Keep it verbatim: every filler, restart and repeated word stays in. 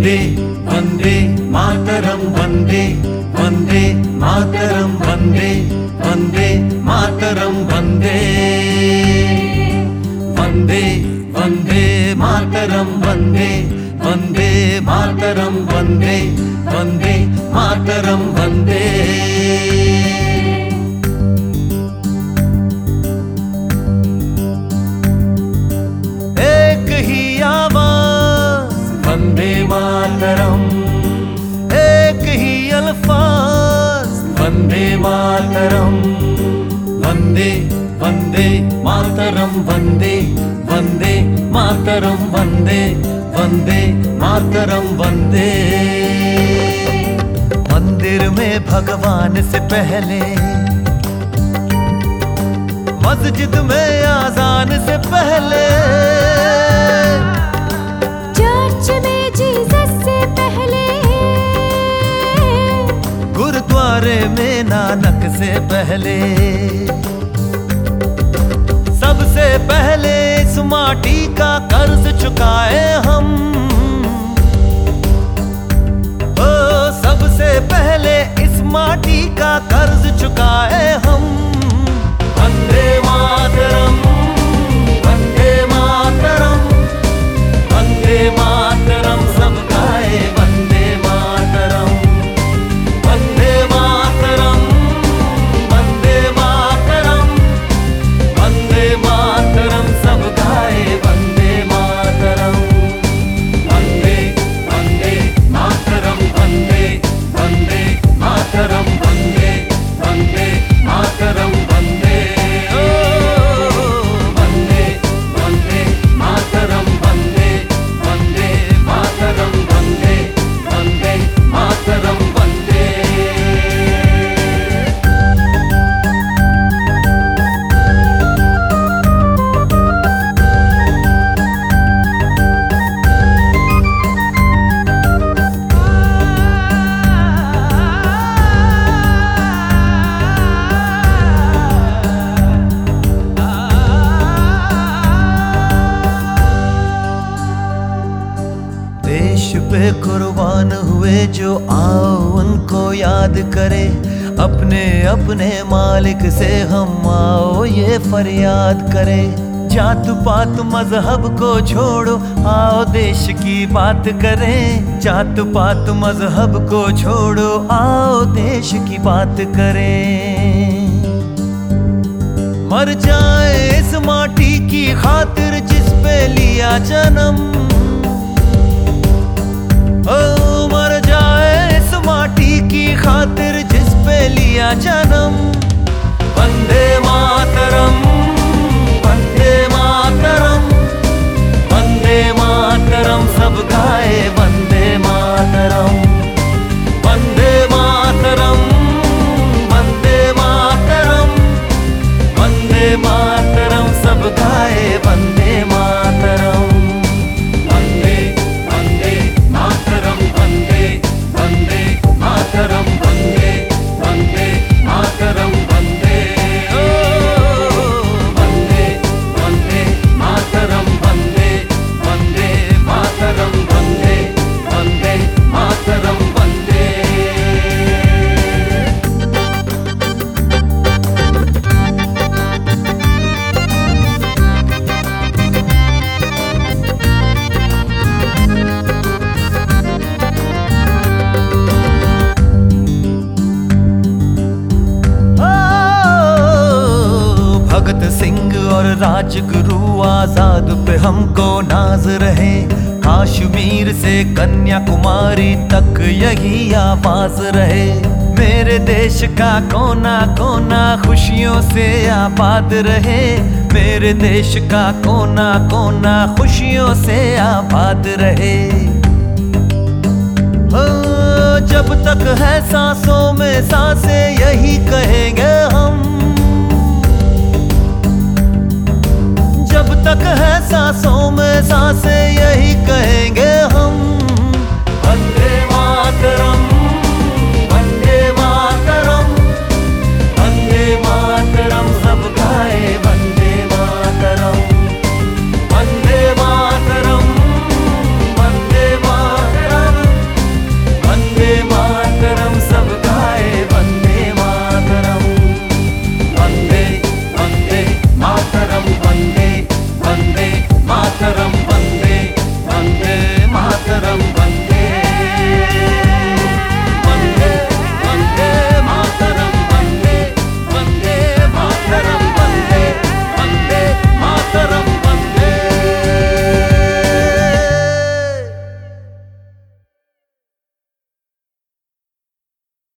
वंदे वंदे मातरम वंदे वंदे मातरम वंदे वंदे मातरम वंदे वंदे वंदे मातरम वंदे वंदे मातरम वंदे वंदे मातरम वंदे। एक ही आवाज वंदे मातरम, एक ही अल्फाज वंदे मातरम, वंदे वंदे मातरम वंदे वंदे मातरम वंदे वंदे मातरम वंदे। मंदिर में भगवान से पहले, मस्जिद में आजान से पहले, चर्च में जीसस से पहले, गुरुद्वारे में नानक से पहले, सबसे पहले इस माटी का कर्ज चुकाए हम। ओ सबसे पहले इस माटी का कर्ज चुकाए हम। वंदे मातरम वंदे मातरम वंदे मातरम सब गाए वंदे मातरम वंदे मातरम वंदे मातरम वंदे मातरम सब गाए वंदे मातरम वंदे वंदे मातरम वंदे वंदे मातरम वंदे वंदे मातरम वंदे वंदे वंदे मातरम वंदे वंदे मातरम वंदे वंदे मातरम वंदे। देश पे कुर्बान हुए जो आओ उनको याद करे, अपने अपने मालिक से हम आओ ये फरियाद करे। जात पात मजहब को छोड़ो आओ देश की बात करें, जात पात मजहब को छोड़ो आओ देश की बात करें। मर जाए इस माटी की खातिर जिस पे लिया जन्म, ओ मर जाए इस माटी की खातिर जिस पे लिया जन्म। वंदे मातरम वंदे मातरम वंदे मातरम सब गाए वंदे मातरम वंदे मातरम वंदे मातरम वंदे मातरम सब गाए वंदे मातरम वंदे वंदे मातरम वंदे वंदे मातरम वंदे वंदे मातरम वंदे वंदे वंदे मातरम वंदे वंदे मातरम वंदे वंदे मातरम वंदे। भगत सिंह और राजगुरु आजाद पे हमको नाज रहे, कश्मीर से कन्याकुमारी तक यही आवाज रहे। मेरे देश का कोना कोना खुशियों से आबाद रहे, मेरे देश का कोना कोना खुशियों से आबाद रहे। ओ, जब तक है सांसों में सांसें यही कहेंगे हम, जब तक है सांसों में सांसें यही कहेंगे